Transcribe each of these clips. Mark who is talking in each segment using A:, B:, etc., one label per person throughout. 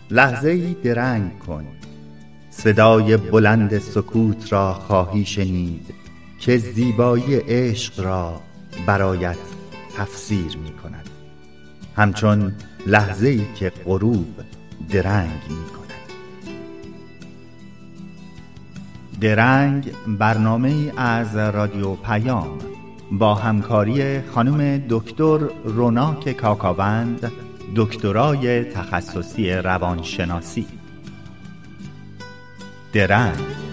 A: لحظه‌ای درنگ کن، صدای بلند سکوت را خواهی شنید که زیبایی عشق را برایت تفسیر می کند، همچون لحظه‌ای که غروب درنگ می کند. درنگ برنامه‌ای از رادیو پیام با همکاری خانم دکتر روناک کاکاوند، دکترای تخصصی روانشناسی. درنگ.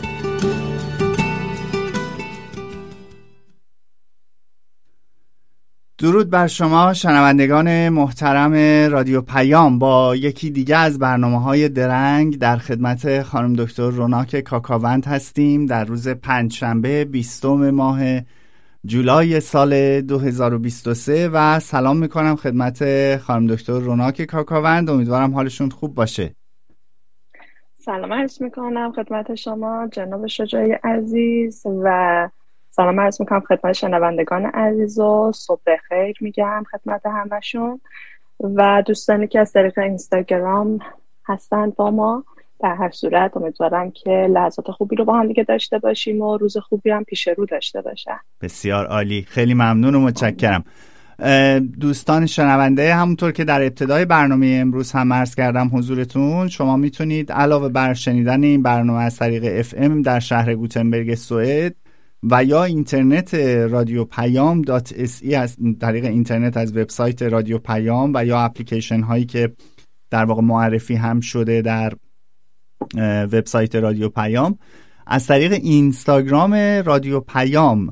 A: درود بر شما شنوندگان محترم رادیو پیام. با یکی دیگه از برنامه‌های درنگ در خدمت خانم دکتر روناک کاکاوند هستیم در روز پنجشنبه 20 ماه جولای سال 2023 و سلام میکنم خدمت خانم دکتر روناک کاکاوند. امیدوارم حالشون خوب باشه.
B: سلام عرض میکنم خدمت شما جناب شجاعی عزیز و سلام عرض میکنم خدمت شنوندگان عزیز و صبح بخیر میگم خدمت همشون و دوستانی که از طریق اینستاگرام هستند با ما. در هر صورت امیدوارم که لحظات خوبی رو با هم دیگه داشته باشیم و روز خوبی هم پیش رو داشته باشم.
A: بسیار عالی، خیلی ممنون و متشکرم. دوستان شنونده، همونطور که در ابتدای برنامه امروز هم عرض کردم حضورتون، شما میتونید علاوه بر شنیدن این برنامه از طریق FM در شهر گوتنبرگ سوئد و یا اینترنت رادیو پیام .se از طریق اینترنت از وبسایت رادیو پیام و یا اپلیکیشن هایی که در واقع معرفی هم شده در وبسایت رادیو پیام، از طریق اینستاگرام رادیو پیام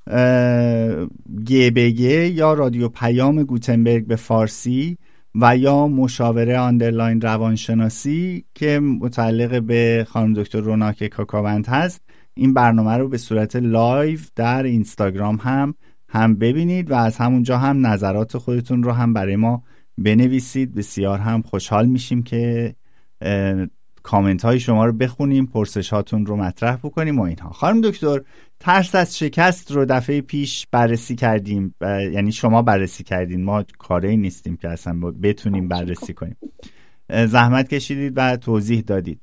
A: GBG یا رادیو پیام گوتنبرگ به فارسی و یا مشاوره آندرلاین روانشناسی که متعلق به خانم دکتر روناک کاکاوند هست، این برنامه رو به صورت لایو در اینستاگرام هم ببینید و از همونجا هم نظرات خودتون رو هم برای ما بنویسید. بسیار هم خوشحال میشیم که کامنت های شما رو بخونیم، پرسش هاتون رو مطرح بکنیم و اینها. خانم دکتر، ترس از شکست رو دفعه پیش بررسی کردیم، یعنی شما بررسی کردین، ما کاری نیستیم که اصلا بتونیم بررسی کنیم. زحمت کشیدید و توضیح دادید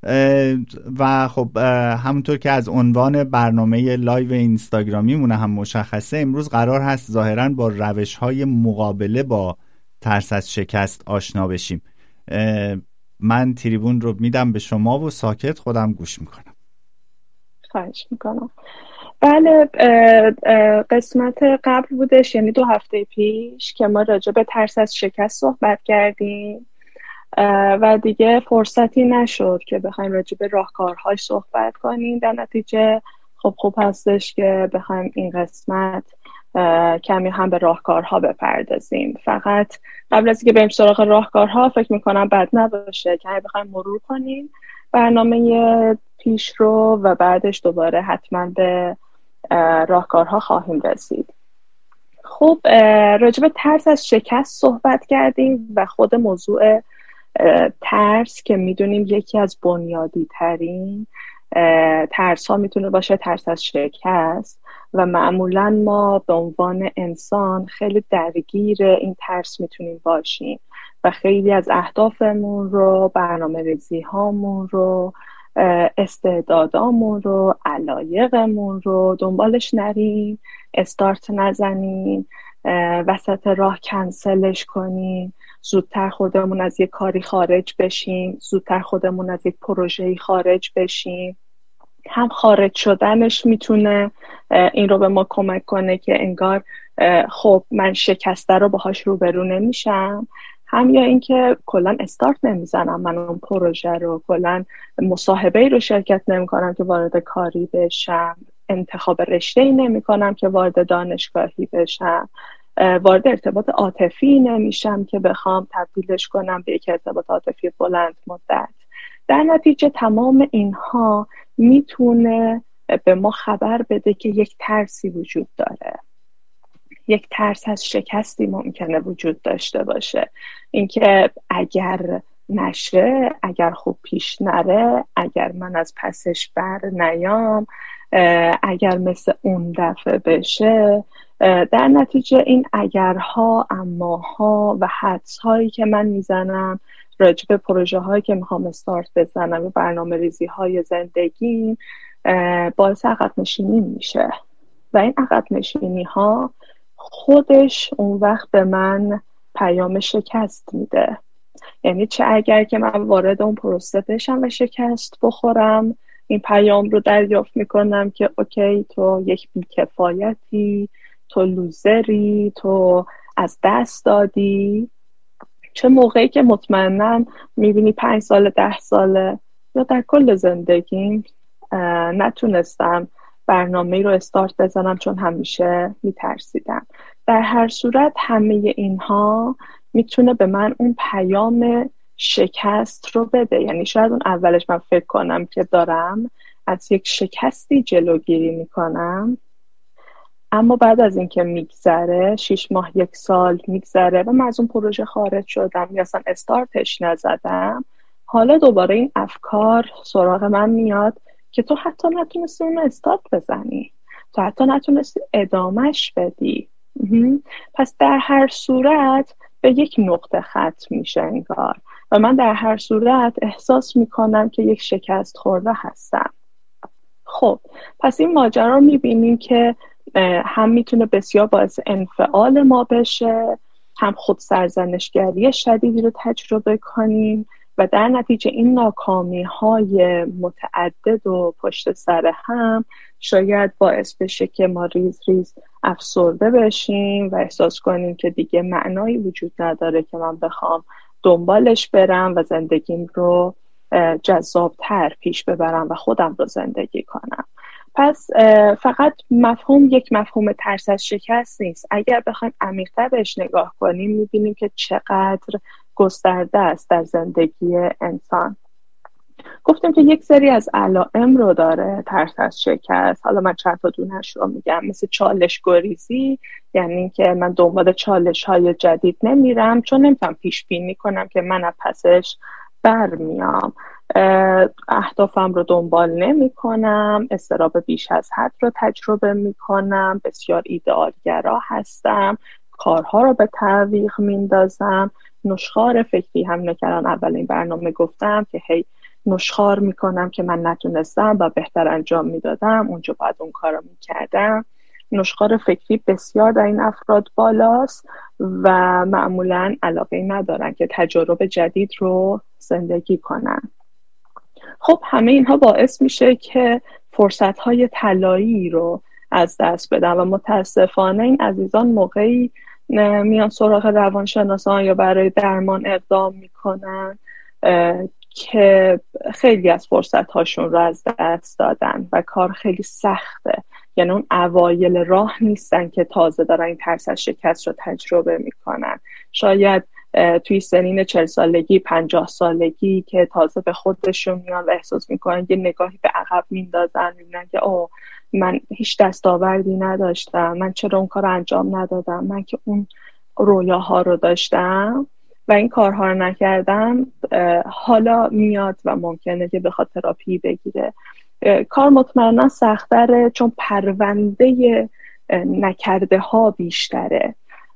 A: و خب همونطور که از عنوان برنامه لایو اینستاگرامی مونه هم مشخصه، امروز قرار هست ظاهراً با روش های مقابله با ترس از شکست آشنا بشیم. من تریبون رو میدم به شما و ساکت خودم گوش میکنم.
B: خواهش میکنم. بله، قسمت قبل بودش، یعنی 2 هفته پیش که ما راجع به ترس از شکست صحبت کردیم و دیگه فرصتی نشد که بخوایم راجع به راهکارهاش صحبت کنیم. در نتیجه خوب هستش که بخوایم این قسمت کمی هم به راهکارها بپردازیم. فقط قبل از اینکه بریم سراغ راهکارها فکر میکنم بد نباشه که بخوایم مرور کنیم برنامه پیش رو و بعدش دوباره حتما به راهکارها خواهیم رسید. خب راجع به ترس از شکست صحبت کردیم و خود موضوع ترس که میدونیم یکی از بنیادی ترین ترس ها میتونه باشه ترس از شکست و معمولا ما به عنوان انسان خیلی درگیر این ترس میتونیم باشیم و خیلی از اهدافمون رو، برنامه ریزی هامون رو، استعدادامون رو، علایقمون رو دنبالش نریم، استارت نزنیم، وسط راه کنسلش کنیم، زودتر خودمون از یک کاری خارج بشیم، زودتر خودمون از یک پروژه‌ای خارج بشیم. هم خارج شدنش میتونه این رو به ما کمک کنه که انگار خب من شکسته رو باهاش روبرو نمیشم، هم یا اینکه کلا استارت نمیزنم من اون پروژه رو، کلا مصاحبه‌ای رو شرکت نمیکنم که وارد کاری بشم، انتخاب رشته‌ای نمیکنم که وارد دانشگاهی بشم، وارد ارتباط عاطفی نمیشم که بخوام تبدیلش کنم به یک ارتباط عاطفی بلند مدت. در نتیجه تمام اینها میتونه به ما خبر بده که یک ترسی وجود داره، یک ترس از شکستی ممکنه وجود داشته باشه. اینکه اگر نشه، اگر خوب پیش نره، اگر من از پسش بر نیام، اگر مثل اون دفعه بشه، در نتیجه این اگرها، اماها و حدسهایی که من میزنم راجع به پروژه هایی که میخوام استارت بزنم و برنامه ریزی های زندگیم باعث عقب نشینی میشه و این عقب نشینی ها خودش اون وقت به من پیام شکست میده. یعنی چه اگر که من وارد اون پروسه بشم و شکست بخورم، این پیام رو دریافت میکنم که اوکی تو یک بیکفایتی، تو لوزری، تو از دست دادی. چه موقعی که مطمئنم میبینی 5 سال 10 ساله یا در کل زندگیم نتونستم برنامه رو استارت بزنم چون همیشه میترسیدم. در هر صورت همه اینها میتونه به من اون پیام شکست رو بده. یعنی شاید اون اولش من فکر کنم که دارم از یک شکستی جلوگیری میکنم، اما بعد از اینکه میگذره 6 ماه 1 سال میگذره و من از اون پروژه خارج شدم یا اصلا استارتش نزدم، حالا دوباره این افکار سراغ من میاد که تو حتی نتونستی اون استارت بزنی، تو حتی نتونستی ادامهش بدی. پس در هر صورت به یک نقطه ختم میشه انگار و من در هر صورت احساس میکنم که یک شکست خورده هستم. خب پس این ماجرا رو میبینیم که هم میتونه بسیار باعث انفعال ما بشه، هم خود سرزنشگری شدیدی رو تجربه کنیم و در نتیجه این ناکامی های متعدد و پشت سر هم شاید باعث بشه که ما ریز ریز افسرده بشیم و احساس کنیم که دیگه معنایی وجود نداره که من بخوام دنبالش برم و زندگیم رو جذابتر پیش ببرم و خودم رو زندگی کنم. پس فقط یک مفهوم ترس از شکست نیست. اگر بخوایم عمیق‌تر بهش نگاه کنیم میبینیم که چقدر گسترده است در زندگی انسان. گفتم که یک سری از علائم رو داره ترس از شکست. حالا من چند تا دونش رو میگم، مثل چالش گریزی، یعنی که من دنبال چالش های جدید نمیرم چون نمیتونم پیش بینی کنم که من از پسش برمیام. اهدافم رو دنبال نمی کنم، اضطراب بیش از حد رو تجربه می کنم، بسیار ایدئالگرا هستم، کارها رو به تعویق میندازم، نشخوار فکری، هم نکردن اولین برنامه گفتم که هی نشخوار می کنم که من نتونستم و بهتر انجام میدادم، اونجا باید اون کار رو می کردم. نشخوار فکری بسیار در این افراد بالاست و معمولاً علاقه ندارن که تجارب جدید رو زندگی کنن. خب همه اینها باعث میشه که فرصت‌های طلایی رو از دست بدن و متاسفانه این عزیزان موقعی میان سراغ روانشناسان یا برای درمان اقدام میکنن که خیلی از فرصت‌هاشون رو از دست دادن و کار خیلی سخته. یعنی اون اوایل راه نیستن که تازه دارن این ترس از شکست رو تجربه میکنن. شاید توی سنین 40 سالگی 50 سالگی که تازه به خودشون میان و احساس میکنن، یه نگاهی به عقب میندازن، میبینن که من هیچ دستاوردی نداشتم، من چرا اون کار رو انجام ندادم، من که اون رویاها رو داشتم و این کارها رو نکردم. حالا میاد و ممکنه که بخواد تراپی بگیره. کار مطمئنا سخت‌تره چون پرونده نکرده ها بیشتره،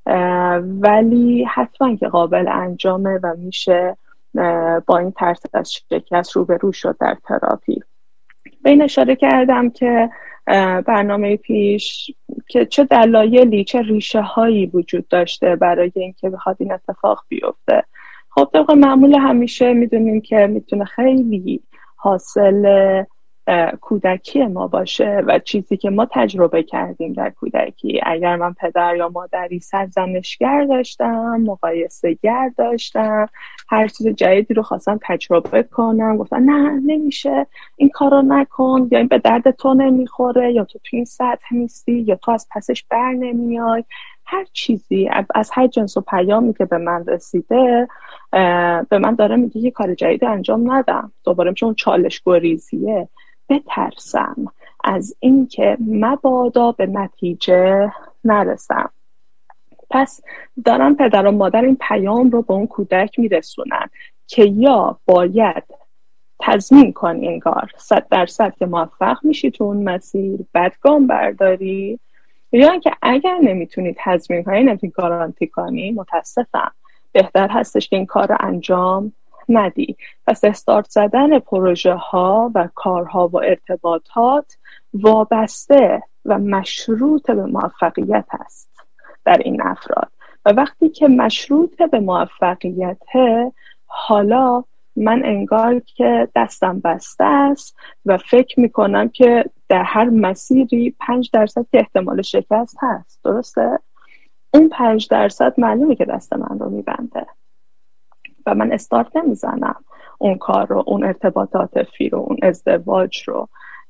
B: ولی حتما که قابل انجامه و میشه با این ترس از شکست روبرو شد در تراپی. به این اشاره کردم که برنامه پیش که چه دلایلی، چه ریشه هایی وجود داشته برای اینکه بخواد این اتفاق بیفته. خب طبق معمول همیشه میدونیم که میتونه خیلی حاصل کودکی ما باشه و چیزی که ما تجربه کردیم در کودکی. اگر من پدر یا مادری سرزنشگر داشتم، مقایسه گر داشتم، هر چیز جدیدی رو خواستم تجربه کنم، گفتن نه نمیشه، این کارو نکن، یا این به درد تو نمیخوره، یا تو این سطح نیستی، یا تو از پسش بر نمیای. هر چیزی از هر جنس و پیامی که به من رسیده به من داره میگه یه کار جدید انجام ندم. دوباره میشه اون چالش گریزیه، بترسم از اینکه مبادا به نتیجه نرسم. پس دارم پدر و مادر این پیام رو به اون کودک میرسونن که یا باید تضمین کنی انگار 100% که موفق میشی تو اون مسیر، بعد گام برداری، یا اینکه اگر نمیتونی تضمین کنی، نمیتونی گارانتی کنی، متاسفم، بهتر هستش که این کار رو انجام ندی. پس استارت زدن پروژه ها و کارها و ارتباطات وابسته و مشروط به موفقیت است در این افراد. و وقتی که مشروط به موفقیته، حالا من انگار که دستم بسته است و فکر میکنم که در هر مسیری 5% که احتمال شکست هست. درسته؟ اون 5% معلومه که دست من رو میبنده و من استارت نمیزنم اون کار رو، اون ارتباط عاطفی رو، اون ازدواج رو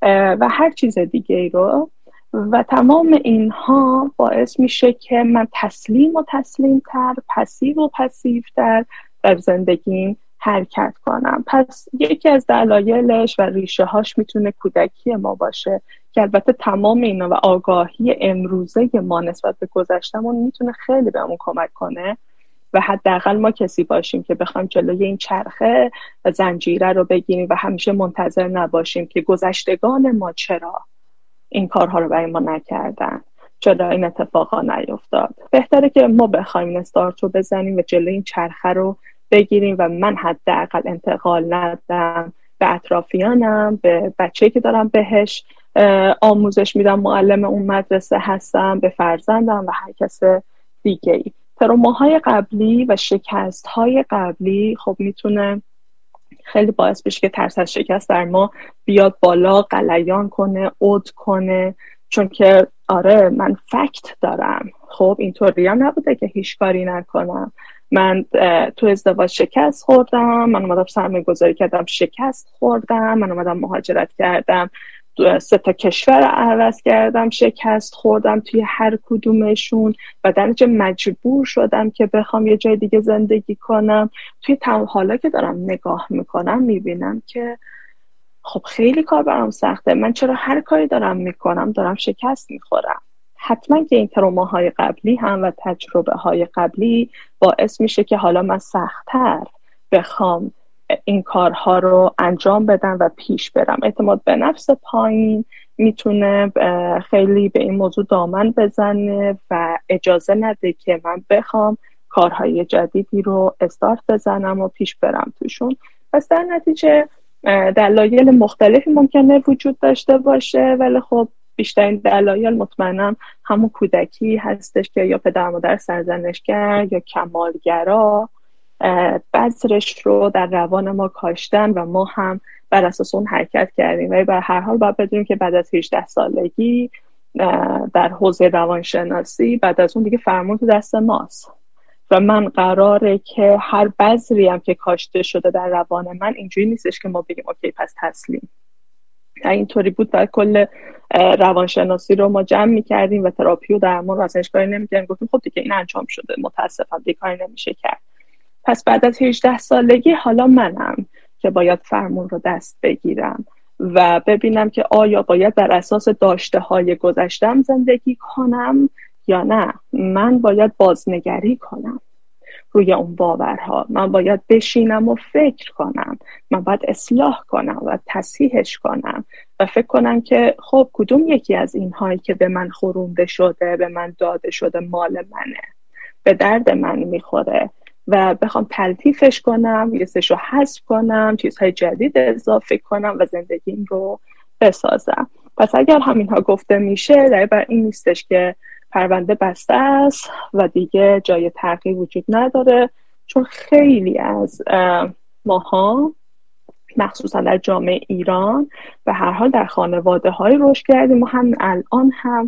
B: و هر چیز دیگه ای رو. و تمام اینها باعث میشه که من تسلیم و تسلیمتر، پسیو و پسیوتر در زندگیم حرکت کنم. پس یکی از دلایلش و ریشه هاش میتونه کودکی ما باشه که البته تمام اینا و آگاهی امروزه ما نسبت به گذشتمون میتونه خیلی بهمون کمک کنه و حداقل ما کسی باشیم که بخوایم جلوی این چرخه و زنجیره رو بگیریم و همیشه منتظر نباشیم که گذشتگان ما چرا این کارها رو برای ما نکردن، چرا این اتفاقا نیفتاد. بهتره که ما بخوایم این استارت رو بزنیم و جلوی این چرخه رو بگیریم و من حداقل انتقال ندم به اطرافیانم، به بچه‌ای که دارم بهش آموزش میدم، معلم اون مدرسه هستم، به فرزندم و هر کس دیگه‌ای. تروماهای قبلی و شکست‌های قبلی خب میتونه خیلی باعث بشه که ترس از شکست در ما بیاد بالا، غلیان کنه، عد کنه، چون که آره من فکت دارم. خب اینطوری هم نبوده که هیچ کاری نکنم. من تو ازدواج شکست خوردم، من اومدم سرمایه گذاری کردم شکست خوردم، من اومدم مهاجرت کردم 3 کشور عوض کردم شکست خوردم توی هر کدومشون و در نتیجه مجبور شدم که بخوام یه جای دیگه زندگی کنم. توی حالا که دارم نگاه میکنم میبینم که خب خیلی کار برام سخته، من چرا هر کاری دارم میکنم دارم شکست میخورم. حتما که این تروماهای قبلی هم و تجربه های قبلی باعث میشه که حالا من سخت‌تر بخوام این کارها رو انجام بدم و پیش برم. اعتماد به نفس پایین میتونه خیلی به این موضوع دامن بزنه و اجازه نده که من بخوام کارهای جدیدی رو استارت بزنم و پیش برم توشون. پس در نتیجه دلایل مختلفی ممکنه وجود داشته باشه، ولی خب بیشترین دلایل مطمئنم همون کودکی هستش که یا پدر مادر سرزنشگر یا کمالگرا بذرش رو در روان ما کاشتن و ما هم بر اساس اون حرکت کردیم. ولی به هر حال باید بدونیم که بعد از 18 سالگی در حوزه روانشناسی بعد از اون دیگه فرمون تو دست ماست و من قراره که هر بذری هم که کاشته شده در روان من اینجوری نیستش که ما بگیم اوکی پس تسلیم. اینطوری بود بعد کل روانشناسی رو ما جمع می‌کردیم و تراپی و درمان رو اصلا کاری نمی‌کردیم، گفتیم خب دیگه این انجام شده، متاسفم دیگه کاری نمیشه کرد. پس بعد از 18 سالگی حالا منم که باید فرمون رو دست بگیرم و ببینم که آیا باید بر اساس داشته‌های گذشتم زندگی کنم یا نه. من باید بازنگری کنم روی اون باورها، من باید بشینم و فکر کنم، من باید اصلاح کنم و تصحیحش کنم و فکر کنم که خب کدوم یکی از اینهایی که به من خورونده شده، به من داده شده مال منه، به درد من میخوره و بخوام تلطیفش کنم، یه سشو حذف کنم، چیزهای جدید اضافه کنم و زندگیم رو بسازم. پس اگر همینها گفته میشه در بر این نیستش که پرونده بسته است و دیگه جای تغییر وجود نداره، چون خیلی از ماها مخصوصا در جامعه ایران به هر حال در خانواده های رشد کردیم و هم الان هم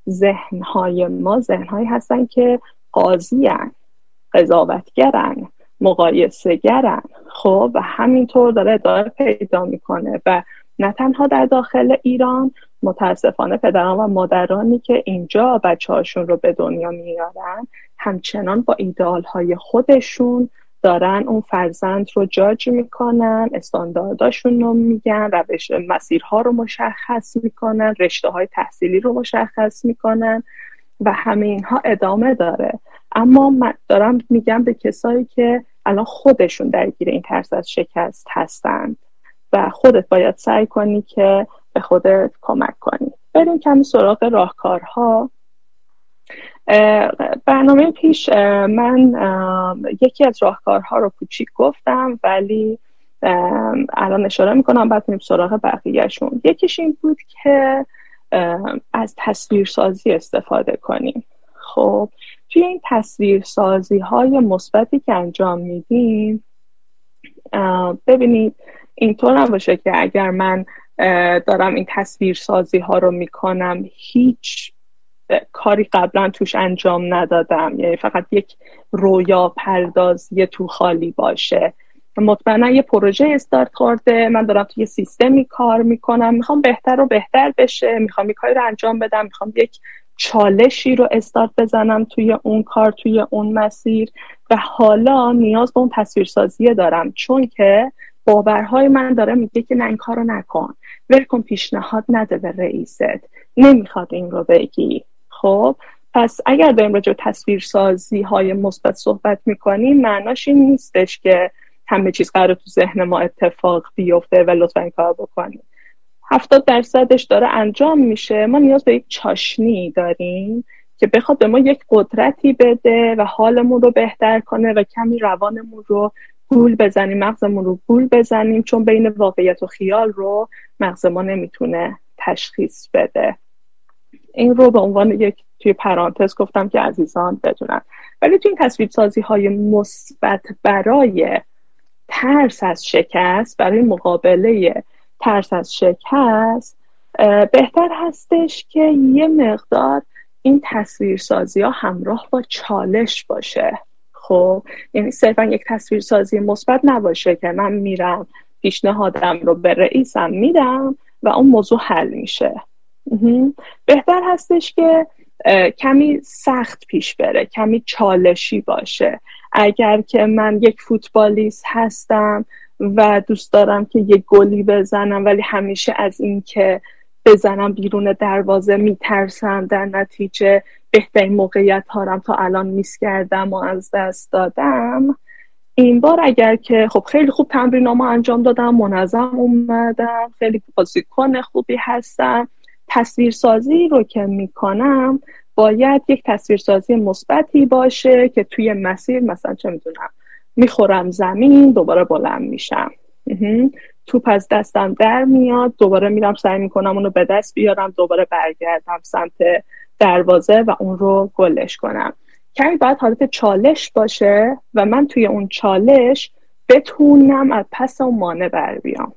B: ذهنهای ما ذهنهایی هستن که قاضی‌اند، قضاوتگرن، مقایسه‌گرن. خب و همینطور داره ادامه پیدا میکنه و نه تنها در داخل ایران، متاسفانه پدران و مادرانی که اینجا بچه‌هاشون رو به دنیا میارن همچنان با ایدئال‌های خودشون دارن اون فرزند رو جاج میکنن، استاندارداشون رو میگن، روش مسیرها رو مشخص میکنن، رشته‌های تحصیلی رو مشخص میکنن و همه اینها ادامه داره. اما من دارم میگم به کسایی که الان خودشون درگیر این ترس از شکست هستند و خودت باید سعی کنی که به خودت کمک کنی. بریم کمی سراغ راهکارها. برنامه پیش من یکی از راهکارها رو کوچیک گفتم، ولی الان اشاره میکنم بعد میریم سراغ بقیهشون. یکیش این بود که از تصویرسازی استفاده کنیم. خب توی این تصویرسازی های مثبتی که انجام میدیم، ببینید اینطور نباشه که اگر من دارم این تصویرسازی ها رو میکنم هیچ کاری قبلا توش انجام ندادم، یعنی فقط یک رویا پردازی تو خالی باشه. مطمئنا یه پروژه استارت خورده، من دارم توی سیستمی کار میکنم، میخوام بهتر و بهتر بشه، میخوام یک کاری رو انجام بدم، میخوام یک چالشی رو استارت بزنم توی اون کار، توی اون مسیر، و حالا نیاز به اون تصویرسازی دارم، چون که باورهای من داره میگه که نه این کار رو نکن، ول کن، پیشنهاد نده به رئیست، نمیخواد این رو بگی. خب پس اگر داریم راجع به تصویرسازی های مثبت صحبت میکنیم، معناش این نیستش که همه چیز قراره تو ذهن ما اتفاق بیفته و لطفا این کار بکنیم. 70% داره انجام میشه. ما نیاز به یک چاشنی داریم که بخواد به ما یک قدرتی بده و حالمون رو بهتر کنه و کمی روانمون رو گول بزنیم، مغزمون رو گول بزنیم، چون بین واقعیت و خیال رو مغز ما نمیتونه تشخیص بده. این رو به عنوان یک توی پرانتز گفتم که عزیزان بدونن. ولی توی این تصویرسازی های مثبت برای ترس از شکست، برای مقابله ترس از شکست، بهتر هستش که یه مقدار این تصویرسازی ها همراه با چالش باشه. خب یعنی صرفا یک تصویرسازی مثبت نباشه که من میرم پیشنهادم رو به رئیسم میدم و اون موضوع حل میشه. بهتر هستش که کمی سخت پیش بره، کمی چالشی باشه. اگر که من یک فوتبالیست هستم و دوست دارم که یک گلی بزنم، ولی همیشه از این که بزنم بیرون دروازه میترسم، در نتیجه بهترین موقعیت هارم تا الان میس کردم و از دست دادم، این بار اگر که خب خیلی خوب تمرینامو انجام دادم، منظم اومدم، خیلی بازیکن خوبی هستم، تصویرسازی رو که میکنم باید یک تصویرسازی مثبتی باشه که توی مسیر مثلا چه میدونم میخورم زمین، دوباره بلند میشم، توپ از دستم در میاد، دوباره میرم سعی میکنم اونو به دست بیارم، دوباره برگردم سمت دروازه و اون رو گلش کنم. کمی باید حالت چالش باشه و من توی اون چالش بتونم از پس اون مانع بر بیام.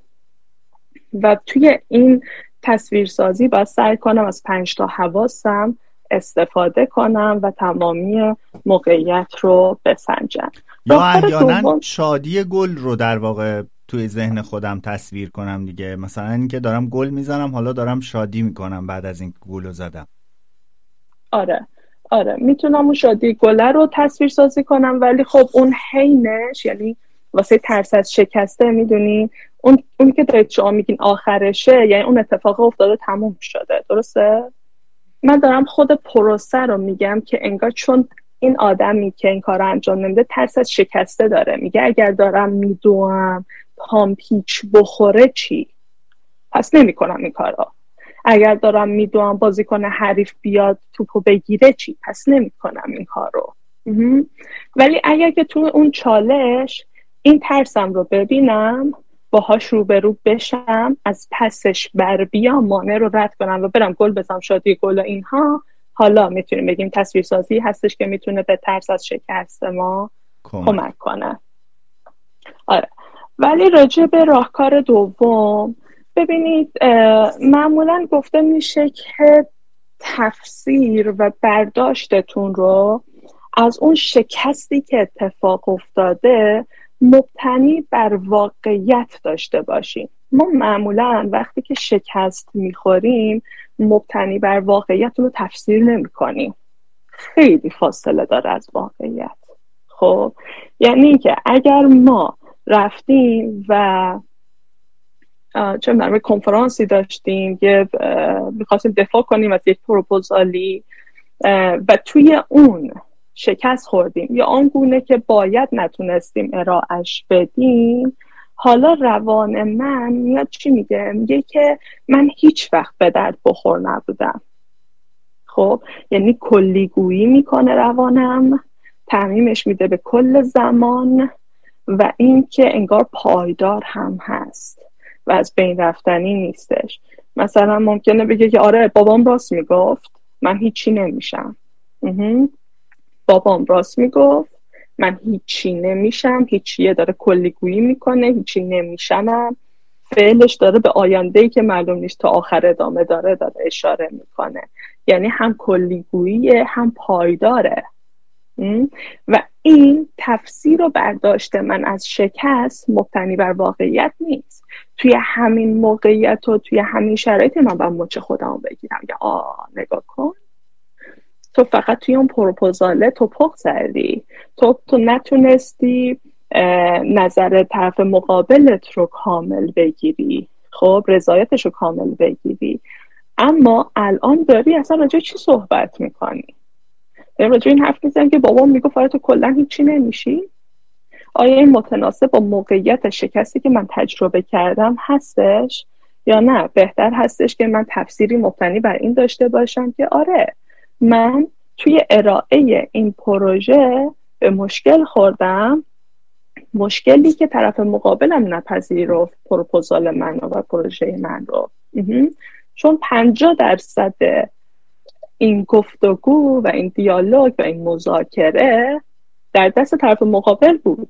B: و توی این تصویرسازی باید سعی کنم از 5 تا حواسم استفاده کنم و تمامی موقعیت رو بسنجم.
A: یا احیانا شادی گل رو در واقع توی ذهن خودم تصویر کنم دیگه، مثلا اینکه دارم گل میزنم، حالا دارم شادی میکنم بعد از این گل رو زدم.
B: آره میتونم اون شادی گله رو تصویر سازی کنم، ولی خب اون حینش، یعنی واسه ترس از شکسته، میدونی اون که دارید شما میگین آخرشه، یعنی اون اتفاق افتاده تموم شده، درسته؟ من دارم خود پروسه رو میگم که انگار چون این آدمی که این کار رو انجام نمیده ترس از شکسته داره، میگه اگر دارم میدوام پام پیچ بخوره چی؟ پس نمی کنم این کارو. اگر دارم میدوام بازیکن حریف بیاد توپو بگیره چی؟ پس نمی کنم این کارو. ولی اگر که تو اون چالش این ترسم رو ببینم، باهاش روبرو بشم، از پسش بر بیام، مانع رو رد کنم و برم گل بزنم، شادی گل و اینها، حالا میتونیم بگیم تصویرسازی هستش که میتونه به ترس از شکست ما کمک کنه. آره. ولی راجع به راهکار دوم، ببینید معمولا گفته میشه که تفسیر و برداشتتون رو از اون شکستی که اتفاق افتاده مبتنی بر واقعیت داشته باشیم. ما معمولا وقتی که شکست میخوریم مبتنی بر واقعیت رو تفسیر نمی کنیم، خیلی فاصله داره از واقعیت. خب یعنی که اگر ما رفتیم و چه می‌دونم کنفرانسی داشتیم، یه می‌خواستیم دفاع کنیم از یک پروپوزالی و توی اون شکست خوردیم یا آنگونه که باید نتونستیم ارائهش بدیم، حالا روان من میاد چی میگه؟ میگه که من هیچ وقت به درد بخور نبودم. خب یعنی کلیگویی میکنه روانم، تعمیمش میده به کل زمان و این که انگار پایدار هم هست و از بین رفتنی نیستش. مثلا ممکنه بگه که آره بابام راست میگفت، من هیچی نمیشم. بابام راست میگفت، من هیچی نمیشم. هیچیه داره کلیگویی میکنه، هیچی نمیشم فعلش داره به آینده‌ای که معلوم نیست تا آخر ادامه داره اشاره میکنه. یعنی هم کلیگوییه هم پایداره. و این تفسیر و برداشت من از شکست مبتنی بر واقعیت نیست. توی همین موقعیت و توی همین شرایط من باید مچ خودمو بگیرم یا نگاه کن، تو فقط توی اون پروپوزاله توپق زدی، تو نتونستی نظر طرف مقابلت رو کامل بگیری، خب رضایتش رو کامل بگیری، اما الان داری اصلا راجع چی صحبت میکنی؟ راجع این حرف میزنی که بابام میگفت آره تو کلا هیچی نمیشی؟ آیا این متناسب با موقعیت شکستی که من تجربه کردم هستش یا نه بهتر هستش که من تفسیری مبتنی بر این داشته باشم که آره من توی ارائه این پروژه به مشکل خوردم، مشکلی که طرف مقابلم نپذیرفت پروپوزال من و پروژه من رو، چون 50% این گفتگو و این دیالوگ و این مذاکره در دست طرف مقابل بود،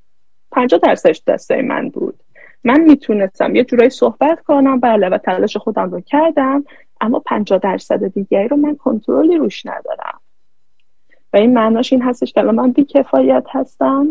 B: 50% دست من بود. من میتونستم یه جورایی صحبت کنم بله و تلاش خودم رو کردم، اما 50% دیگری رو من کنترلی روش ندارم و این معناش این هستش که من بی‌کفایت هستم.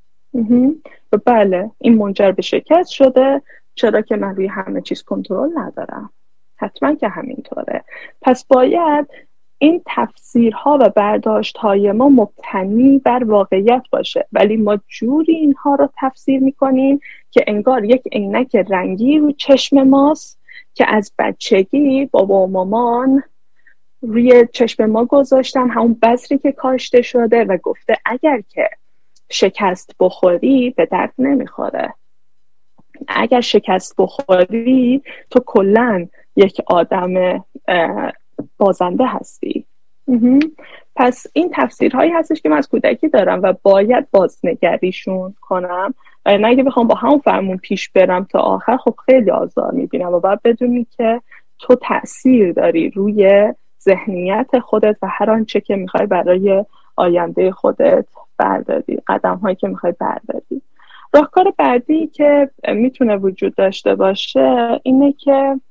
B: و بله این منجر به شکست شده، چرا که من روی همه چیز کنترل ندارم. حتما که همینطوره. پس باید این تفسیرها و برداشت‌های ما مبتنی بر واقعیت باشه، ولی ما جوری اینها رو تفسیر میکنیم که انگار یک عینک رنگی رو چشم ماست که از بچگی بابا و مامان روی چشم ما گذاشتن، همون بذری که کاشته شده و گفته اگر که شکست بخوری به درد نمیخوره، اگر شکست بخوری تو کلن یک آدم بازنده هستی. پس این تفسیرهایی هستش که من از کودکی دارم و باید بازنگریشون کنم و نه اگه بخوام با همون فرمون پیش برم تا آخر خب خیلی آزار میبینم و باید بدونی که تو تأثیر داری روی ذهنیت خودت و هر آنچه که میخوای برای آینده خودت برداری، قدم هایی که میخوای برداری. راهکار بعدی که میتونه وجود داشته باشه اینه که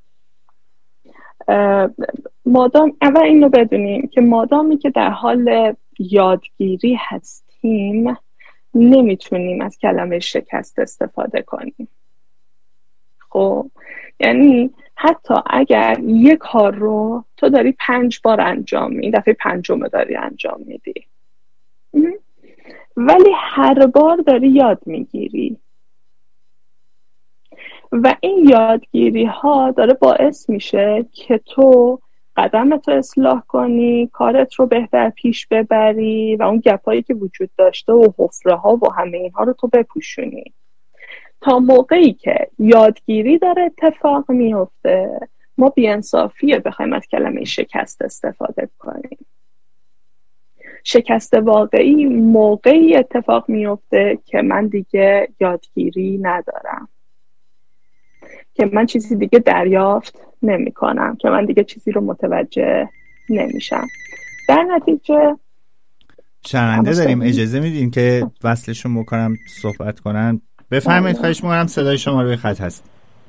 B: اول اینو بدونیم که مادامی که در حال یادگیری هستیم نمیتونیم از کلمه شکست استفاده کنیم. خب یعنی حتی اگر یک کار رو تو داری 5 بار انجام میدی، دفعه 5م داری انجام میدی ولی هر بار داری یاد میگیری و این یادگیری ها داره باعث میشه که تو قدمت رو اصلاح کنی، کارت رو بهتر پیش ببری و اون گپایی که وجود داشته و حفره ها و همه اینها رو تو بپوشونی. تا موقعی که یادگیری داره اتفاق میفته ما بی‌انصافیه بخوایم از کلمه شکست استفاده کنیم. شکست واقعی موقعی اتفاق میفته که من دیگه یادگیری ندارم، که من چیزی دیگه دریافت نمی کنم، که من دیگه چیزی رو متوجه نمیشم. در نتیجه
A: شنونده داریم، اجازه میدین که وصلشون بکنم صحبت کنن؟ بفرمایید. خواهش می‌کنم. صدای شما روی خط هست.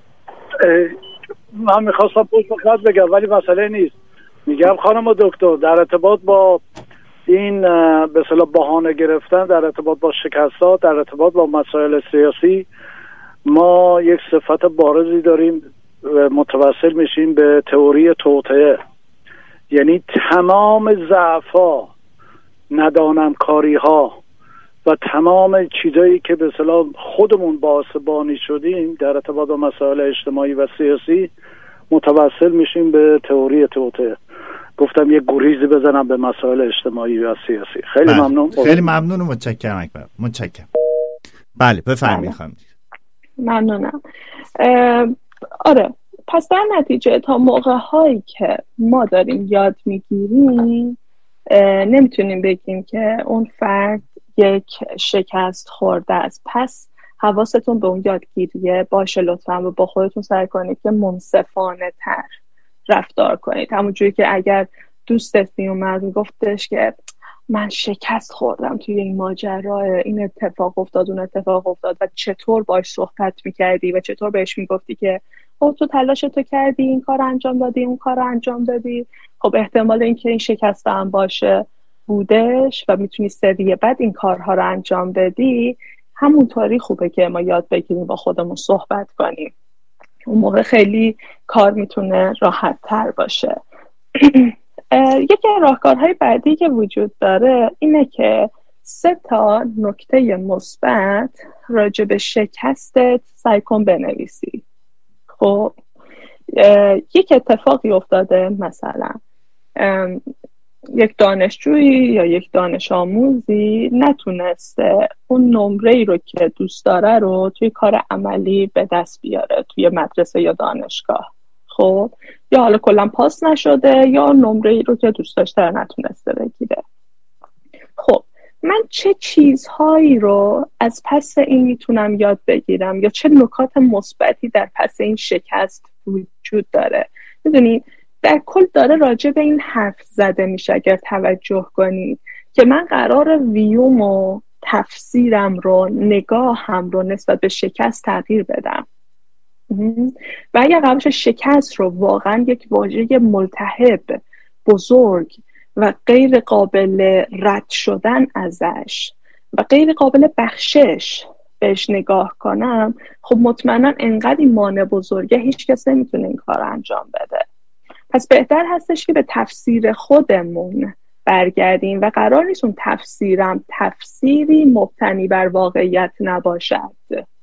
C: من میخواستم پشت خط بگم ولی مسئله نیست. میگم خانم دکتر در ارتباط با این به اصطلاح بهانه گرفتن در ارتباط با شکست‌ها، در ارتباط با مسائل سیاسی، ما یک صفت بارزی داریم و متوسل میشیم به تئوری توطئه. یعنی تمام ضعف‌ها، ندانمکاری‌ها و تمام چیزایی که به اصطلاح خودمون باعث بانی شدیم در ارتباط با مسائل اجتماعی و سیاسی متوسل میشیم به تئوری توطئه. گفتم یه گریزی بزنم به مسائل اجتماعی و سیاسی. خیلی ممنون.
A: خیلی ممنون و متشکرم اکبر. متشکرم. بله بفرمایید خانم.
B: ممنونم. آره پس در نتیجه تا موقع هایی که ما داریم یاد میگیریم نمیتونیم بگیم که اون فرد یک شکست خورده است. پس حواستون به اون یادگیریه باشه لطفا و با خودتون سعی کنید که منصفانه تر رفتار کنید. همونجوری که اگر دوستت میومد میگفتش که من شکست خوردم توی این ماجرا، این اتفاق افتاد اون اتفاق افتاد، و چطور باش صحبت میکردی و چطور بهش میگفتی که تو تلاشتو کردی، این کار انجام دادی، اون کار انجام دادی، خب احتمال اینکه این شکست هم باشه بودش و میتونی سری بعد این کارها رو انجام بدی. همونطوری خوبه که ما یاد بگیریم با خودمون صحبت کنیم. اون موقع خیلی کار میتونه راحت تر باشه. یکی از راهکارهای بعدی که وجود داره اینه که 3 نکته مثبت راجع به شکستت سعی کن بنویسی. خب یک اتفاقی افتاده، مثلا یک دانشجویی یا یک دانش آموزی نتونسته اون نمره‌ای رو که دوست داره رو توی کار عملی به دست بیاره توی مدرسه یا دانشگاه. خب یا حالا کلا پاس نشده یا نمره‌ای رو که دوست داشته نتونسته بگیره. خب من چه چیزهایی رو از پس این میتونم یاد بگیرم یا چه نکات مثبتی در پس این شکست وجود داره؟ میدونید در کل داره راجع به این حرف زده میشه اگر توجه کنید که من قرار ویوم و تفسیرم رو، نگاهم رو نسبت به شکست تغییر بدم و اگر قرارش شکست رو واقعا یک واژه ملتهب بزرگ و غیر قابل رد شدن ازش و غیر قابل بخشش بهش نگاه کنم، خب مطمئنا انقدر این مانع بزرگه هیچ کس نمیتونه این کار انجام بده. پس بهتر هستش که به تفسیر خودمون برگردیم و قرار نیست اون تفسیرم تفسیری مبتنی بر واقعیت نباشد.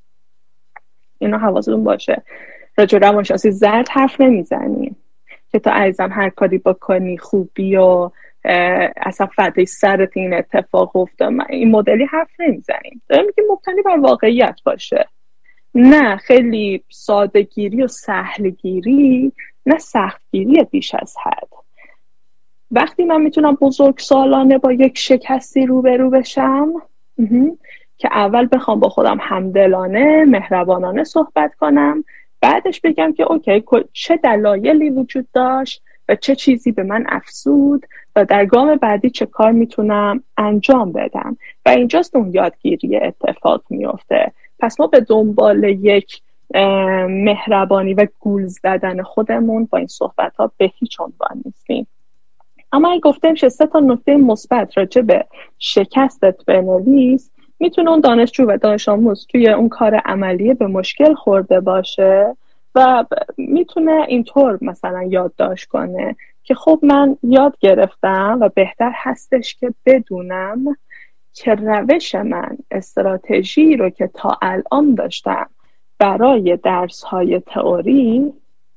B: اینو حواستون باشه. راجع به روانشناسی زرد حرف نمیزنیم که تو عزیزم هر کاری بکنی خوبی و اصلا فدای سرت این اتفاق افتاد. این مدلی حرف نمیزنیم. داریم میگیم مبتنی بر واقعیت باشه، نه خیلی ساده‌گیری و سهل‌گیری، نه سختگیری بیش از حد. وقتی من میتونم بزرگسالانه با یک شکستی روبرو بشم که اول بخوام با خودم همدلانه مهربانانه صحبت کنم، بعدش بگم که اوکی چه دلایلی وجود داشت و چه چیزی به من افزود و در گام بعدی چه کار میتونم انجام بدم و اینجاست اون یادگیری اتفاق میفته. پس ما به دنبال یک مهربانی و گول زدن خودمون با این صحبت ها به هیچ عنوان نیستیم. اما اگه گفته میشه 3 نکته مثبت راجع به شکستت بنویس، میتونه اون دانشجو و دانش آموز توی اون کار عملی به مشکل خورده باشه و میتونه اینطور مثلا یادداشت کنه که خب من یاد گرفتم و بهتر هستش که بدونم که روش من، استراتژی رو که تا الان داشتم برای درس‌های تئوری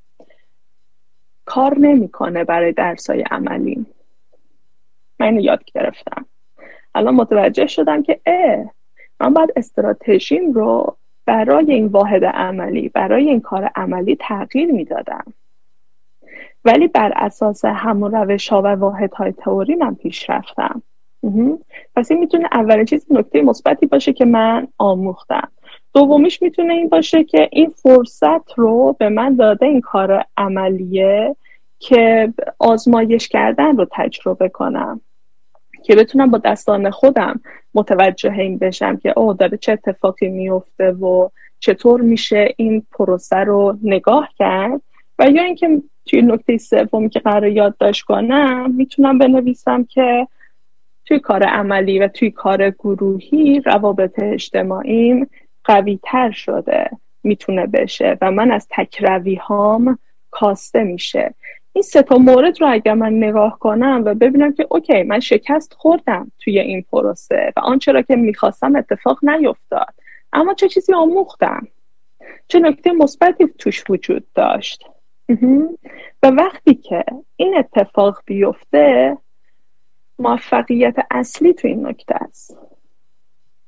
B: کار نمی‌کنه برای درس‌های عملی. من اینو یاد گرفتم. الان متوجه شدم که من باید استراتژیم رو برای این واحد عملی، برای این کار عملی تغییر میدادم، ولی بر اساس همون روش‌ها و واحدهای تئوری من پیش رفتم. پس این میتونه اولین چیز نکته مثبتی باشه که من آموختم. دومیش میتونه این باشه که این فرصت رو به من داده این کار عملیه که آزمایش کردن رو تجربه کنم، که بتونم با دستان خودم متوجه این بشم که داره چه اتفاقی میفته و چطور میشه این پروسه رو نگاه کرد. و یا اینکه توی نکته سومی که قرار یادداشت کنم میتونم بنویسم که توی کار عملی و توی کار گروهی روابط اجتماعیم قوی تر شده میتونه بشه و من از تکروی هام کاسته میشه. این 3 مورد رو اگر من نگاه کنم و ببینم که اوکی من شکست خوردم توی این پروسه و آنچه را که میخواستم اتفاق نیفتاد، اما چه چیزی آموختم، چه نکته مثبتی توش وجود داشت. و وقتی که این اتفاق بیفته، موفقیت اصلی تو این نکته است.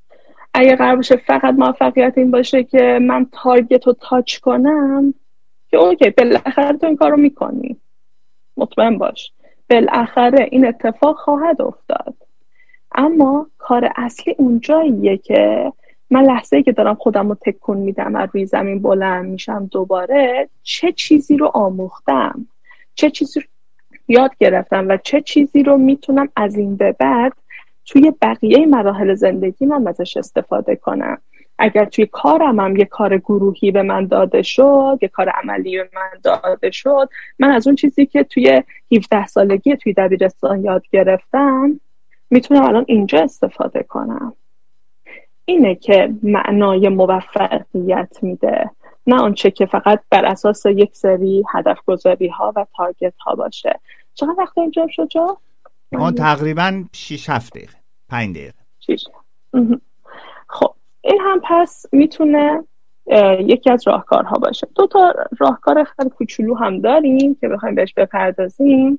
B: اگه قرار باشه فقط موفقیت این باشه که من تارگت رو تاچ کنم، که اوکی بالاخره تو این کارو میکنی، مطمئن باش بالاخره این اتفاق خواهد افتاد. اما کار اصلی اونجاییه که من لحظه‌ای که دارم خودم رو تکون میدم از روی زمین بلند میشم دوباره، چه چیزی رو آموختم، چه چیزی رو یاد گرفتم و چه چیزی رو میتونم از این به بعد توی بقیه مراحل زندگی من ازش استفاده کنم. اگر توی کارم هم یه کار گروهی به من داده شد، یه کار عملی به من داده شد، من از اون چیزی که توی 17 سالگی توی دبیرستان یاد گرفتم میتونم الان اینجا استفاده کنم. اینه که معنای موفقیت میده، نه آنچه که فقط بر اساس یک سری هدف گذاری ها و تارگت ها باشه. چقدر وقت اینجا شد جا؟
A: تقریبا 6-7 دقیقه 5 دقیقه.
B: 6. خب این هم پس میتونه یکی از راهکارها باشه. 2 تا راهکار خیلی کوچولو هم داریم که بخوایم بهش بپردازیم.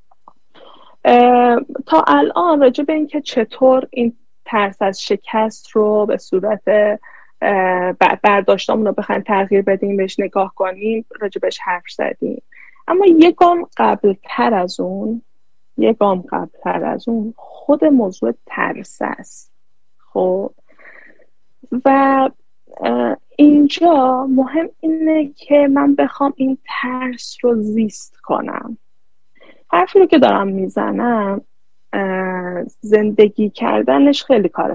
B: تا الان راجع به این که چطور این ترس از شکست رو به صورت برداشتامون رو بخوایم تغییر بدیم، بهش نگاه کنیم، راجع بهش حرف زدیم. اما یه گام قبلتر از اون خود موضوع ترس است. خب و اینجا مهم اینه که من بخوام این ترس رو زیست کنم. حرفی رو که دارم میزنم زندگی کردنش خیلی کار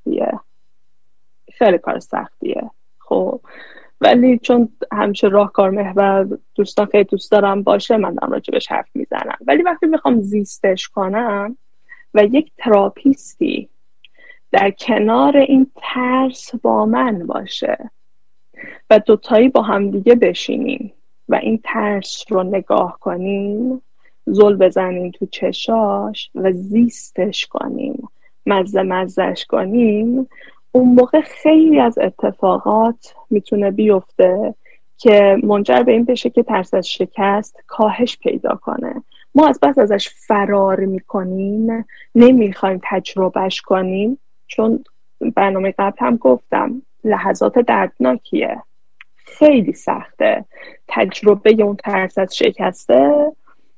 B: سختیه. خب ولی چون همیشه راهکار محور دوستان خیلی دوست دارم باشه، من دارم راجبش حرف میزنم. ولی وقتی میخوام زیستش کنم و یک تراپیستی در کنار این ترس با من باشه و دوتایی با هم دیگه بشینیم و این ترس رو نگاه کنیم، زل بزنیم تو چشاش و زیستش کنیم، مزهش کنیم، اون موقع خیلی از اتفاقات میتونه بیفته که منجر به این بشه که ترس از شکست کاهش پیدا کنه. ما از بس ازش فرار میکنیم، نمیخوایم تجربهش کنیم، چون برنامه قبل هم گفتم لحظات دردناکیه، خیلی سخته تجربه اون ترس از شکسته،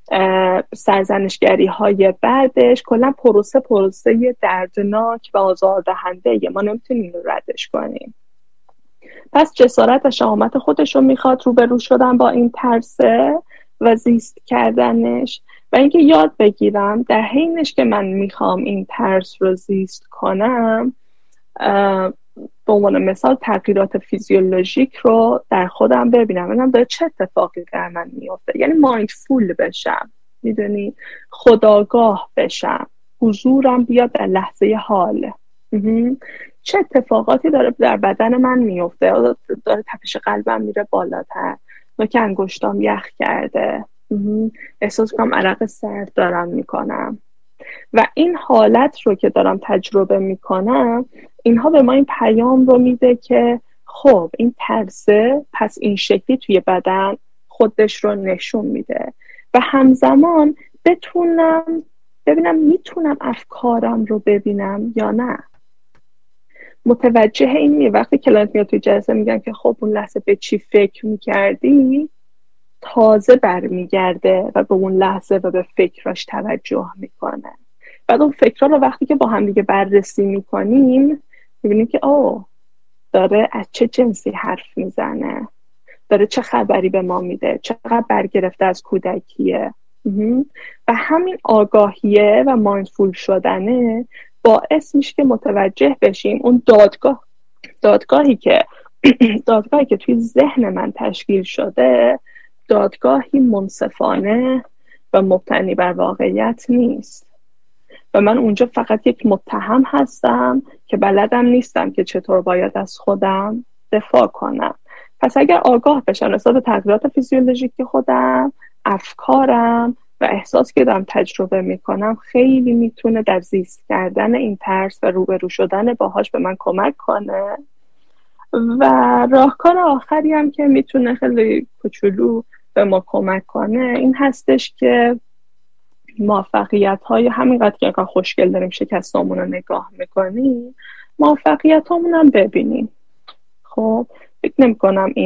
B: سرزنشگری های بعدش، کلا پروسه دردناک و آزاردهنده، ما نمیتونیم ردش کنیم. پس جسارت و شهامت خودش رو میخواد روبرو شدن با این ترسه و زیست کردنش و اینکه یاد بگیرم در حینش که من میخوام این ترس رو زیست کنم، به عنوان مثال تغییرات فیزیولوژیک رو در خودم ببینم، ببینم داره چه اتفاقی در من میفته، یعنی مایندفول بشم، میدونی، خودآگاه بشم، حضورم بیاد در لحظه حال، چه اتفاقاتی داره در بدن من میفته، داره تپش قلبم میره بالاتر، نوک انگشتام یخ کرده، احساس کنم عرق سرد دارم میکنم و این حالت رو که دارم تجربه میکنم، اینها به ما این پیام رو میده که خب این ترسه پس این شکلی توی بدن خودش رو نشون میده و همزمان ببینم میتونم افکارم رو ببینم یا نه. متوجه این وقتی کلاینت میاد توی جلسه میگن که خب اون لحظه به چی فکر میکردی، تازه برمیگرده و به اون لحظه و به فکراش توجه میکنه. بعد اون فکرها رو وقتی که با هم دیگه بررسی میکنیم میبینیم که داره از چه جنسی حرف میزنه، داره چه خبری به ما میده، چقدر برگرفته از کودکیه. و همین آگاهیه و مایندفول شدنه باعث میشه که متوجه بشیم اون دادگاهی که توی ذهن من تشکیل شده دادگاهی منصفانه و مبتنی بر واقعیت نیست و من اونجا فقط یک متهم هستم که بلدم نیستم که چطور باید از خودم دفاع کنم. پس اگر آگاه بشم نسبت به تغییرات فیزیولوژیک خودم، افکارم و احساسی که دارم تجربه میکنم، خیلی میتونه در زیست کردن این ترس و روبرو شدن باهاش به من کمک کنه. و راهکار آخری هم که میتونه خیلی کوچولو به ما کمک کنه این هستش که موفقیت‌های همینقدر که خوشگل داریم شکستامون رو نگاه میکنیم، موفقیتامون هم ببینیم. خب فکر نمی‌کنم این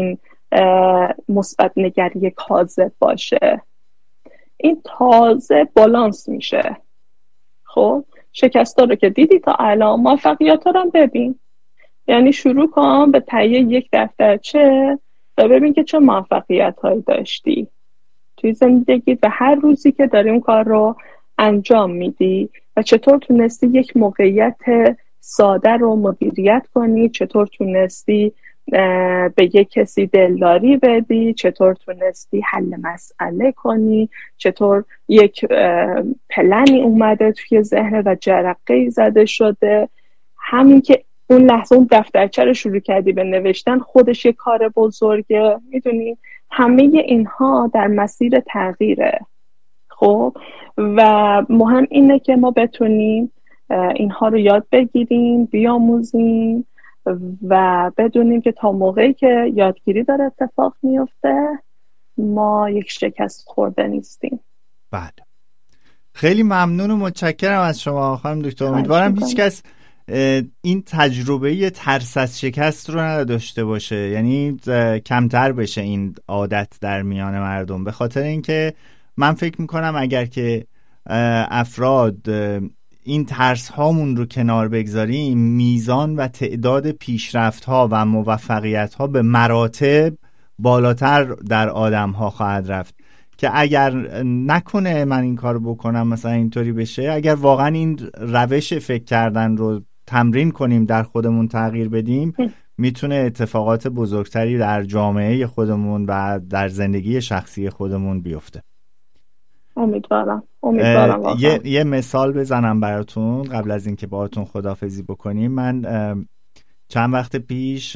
B: مثبت نگری کاذب باشه. این تازه بالانس میشه. خب شکستا رو که دیدی تا الان، موفقیت رو هم ببین. یعنی شروع کن به تهیه یک دفترچه و ببین که چه موفقیت هایی داشتی توی زندگیت و هر روزی که داری اون کار رو انجام میدی و چطور تونستی یک موقعیت ساده رو مدیریت کنی، چطور تونستی به یک کسی دلداری بدی، چطور تونستی حل مسئله کنی، چطور یک پلنی اومده توی ذهن و جرقه‌ای زده شده. همین که اون لحظه اون دفترچه رو شروع کردی به نوشتن خودش یک کار بزرگه. میدونی همه اینها در مسیر تغییره. خب و مهم اینه که ما بتونیم اینها رو یاد بگیریم، بیاموزیم و بدونیم که تا موقعی که یادگیری داره اتفاق میفته ما یک شکست خورده نیستیم.
A: بله، خیلی ممنون و متشکرم از شما خانم دکتر. امیدوارم هیچکس این تجربه ترس از شکست رو نداشته باشه، یعنی کمتر بشه این عادت در میان مردم، به خاطر اینکه من فکر میکنم اگر که افراد این ترس هامون رو کنار بگذاریم، میزان و تعداد پیشرفت ها و موفقیت ها به مراتب بالاتر در آدم ها خواهد رفت. که اگر نکنه من این کار بکنم مثلا اینطوری بشه، اگر واقعا این روش فکر کردن رو تمرین کنیم، در خودمون تغییر بدیم، میتونه اتفاقات بزرگتری در جامعه خودمون و در زندگی شخصی خودمون بیفته.
B: امیدوارم
A: یه مثال بزنم براتون قبل از اینکه باهاتون خداحافظی بکنیم. من چند وقت پیش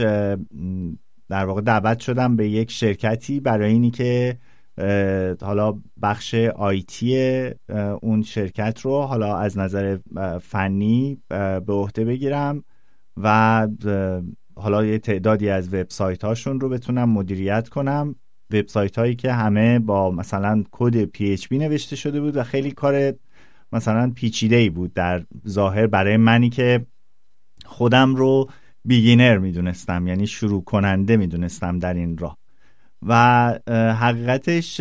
A: در واقع دعوت شدم به یک شرکتی برای اینی که حالا بخش آیتی اون شرکت رو حالا از نظر فنی به عهده بگیرم و حالا یه تعدادی از وبسایت هاشون رو بتونم مدیریت کنم. وبسایت هایی که همه با مثلا کد PHP نوشته شده بود و خیلی کار مثلا پیچیده‌ای بود در ظاهر برای منی که خودم رو بیگینر میدونستم، یعنی شروع کننده میدونستم در این راه. و حقیقتش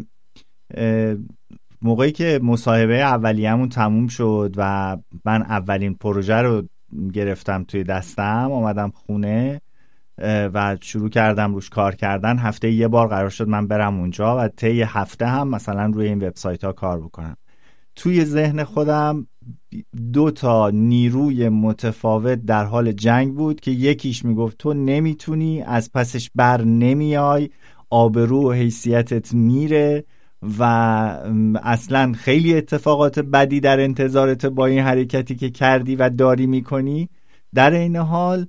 A: موقعی که مصاحبه اولیه‌مون تموم شد و من اولین پروژه رو گرفتم توی دستم، آمدم خونه و شروع کردم روش کار کردن. هفته یه بار قرار شد من برم اونجا و طی هفته هم مثلا روی این وبسایت ها کار بکنم. توی ذهن خودم 2 نیروی متفاوت در حال جنگ بود که یکیش میگفت تو نمیتونی، از پسش بر نمیای، آبرو و حیثیتت میره و اصلا خیلی اتفاقات بدی در انتظارت با این حرکتی که کردی و داری میکنی. در این حال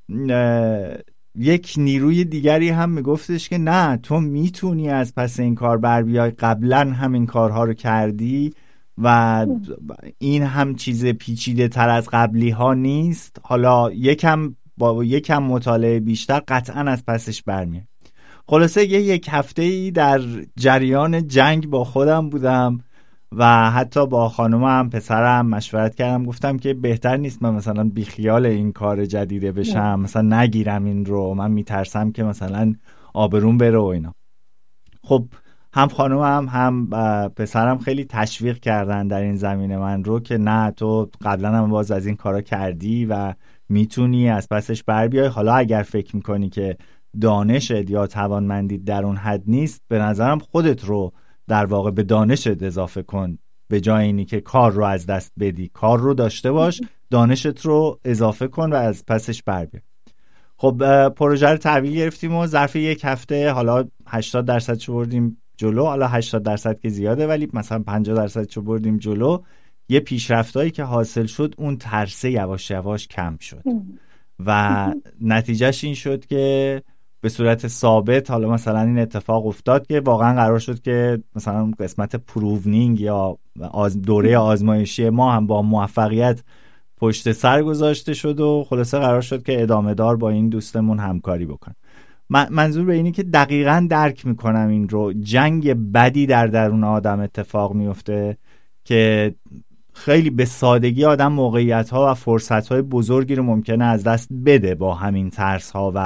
A: یک نیروی دیگری هم میگفتش که نه، تو میتونی از پس این کار بر بیای، قبلا همین کارها رو کردی و این هم چیز پیچیده تر از قبلی ها نیست، حالا با یکم مطالعه بیشتر قطعا از پسش برمیای. خلاصه یک هفته ای در جریان جنگ با خودم بودم و حتی با خانومم پسرم مشورت کردم، گفتم که بهتر نیست من مثلا بیخیال این کار جدیده بشم، مثلا نگیرم این رو، من میترسم که مثلا آبروم بره و اینا. خب هم خانومم هم پسرم خیلی تشویق کردن در این زمینه من رو که نه، تو قبلا هم باز از این کارا کردی و میتونی از پسش بر بیای. حالا اگر فکر میکنی که دانشت یا توانمندی در اون حد نیست، به نظرم خودت رو در واقع به دانشت اضافه کن، به جای اینی که کار رو از دست بدی. کار رو داشته باش، دانشت رو اضافه کن و از پسش بر بیا. خب پروژه رو تحویل گرفتیم و ظرف یک هفته حالا 80% شو بردیم جلو. حالا 80% که زیاده ولی مثلا 50% شو بردیم جلو. یه پیشرفتایی که حاصل شد، اون ترسه یواش یواش کم شد و نتیجهش این شد که به صورت ثابت حالا مثلا این اتفاق افتاد که واقعا قرار شد که مثلا قسمت پروونینگ یا دوره آزمایشی ما هم با موفقیت پشت سر گذاشته شد و خلاصه قرار شد که ادامه دار با این دوستمون همکاری بکنم. منظور به اینه که دقیقاً درک میکنم این رو. جنگ بدی در درون آدم اتفاق میفته که خیلی به سادگی آدم موقعیت‌ها و فرصت‌های بزرگی رو ممکنه از دست بده با همین ترس‌ها و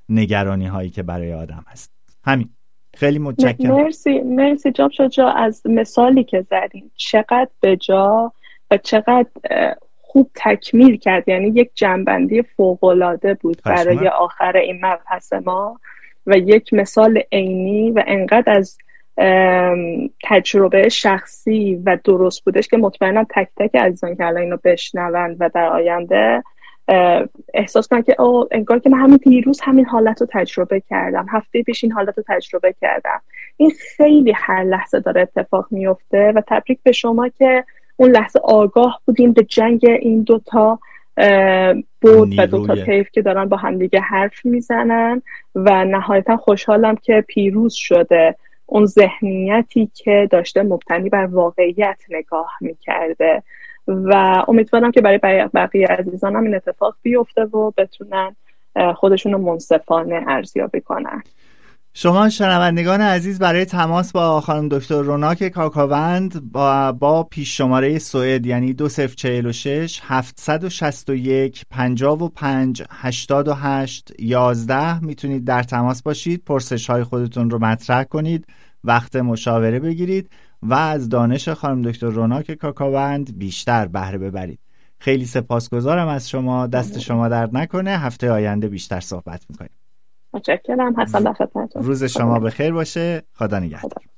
A: نگرانی هایی که برای آدم هست. همین. خیلی متشکرم.
B: مرسی جناب شجاع از مثالی که زدین، چقدر بجا و چقدر خوب تکمیل کرد. یعنی یک جنبندی فوق‌العاده بود برای آخر این مبحث ما و یک مثال عینی و انقدر از تجربه شخصی و درست بودش که مطمئنم تک تک عزیزان که الان اینو بشنون و در آینده احساس کنن که انگار که من همین دیروز همین حالت رو تجربه کردم، هفته پیش این حالت رو تجربه کردم. این خیلی هر لحظه داره اتفاق میفته و تبریک به شما که اون لحظه آگاه بودین به جنگ این دوتا بود و دوتا طیف که دارن با همدیگه حرف میزنن و نهایتا خوشحالم که پیروز شده اون ذهنیتی که داشته مبتنی بر واقعیت نگاه میکرده و امیدوارم که برای بقیه عزیزانم این اتفاق بیفته و بتونن خودشون رو منصفانه ارزیابی کنن.
A: شما شنوندگان عزیز برای تماس با خانم دکتر روناک کاکاوند با پیش شماره سوئد یعنی 2046 761 55 88 11 میتونید در تماس باشید، پرسش های خودتون رو مطرح کنید، وقت مشاوره بگیرید و از دانش خانم دکتر روناک کاکاوند بیشتر بهره ببرید. خیلی سپاسگزارم از شما، دست شما درد نکنه. هفته آینده بیشتر صحبت میکنیم.
B: متشکرم. حسن در خدمتتون.
A: روز شما بخیر باشه. خدا نگهدار.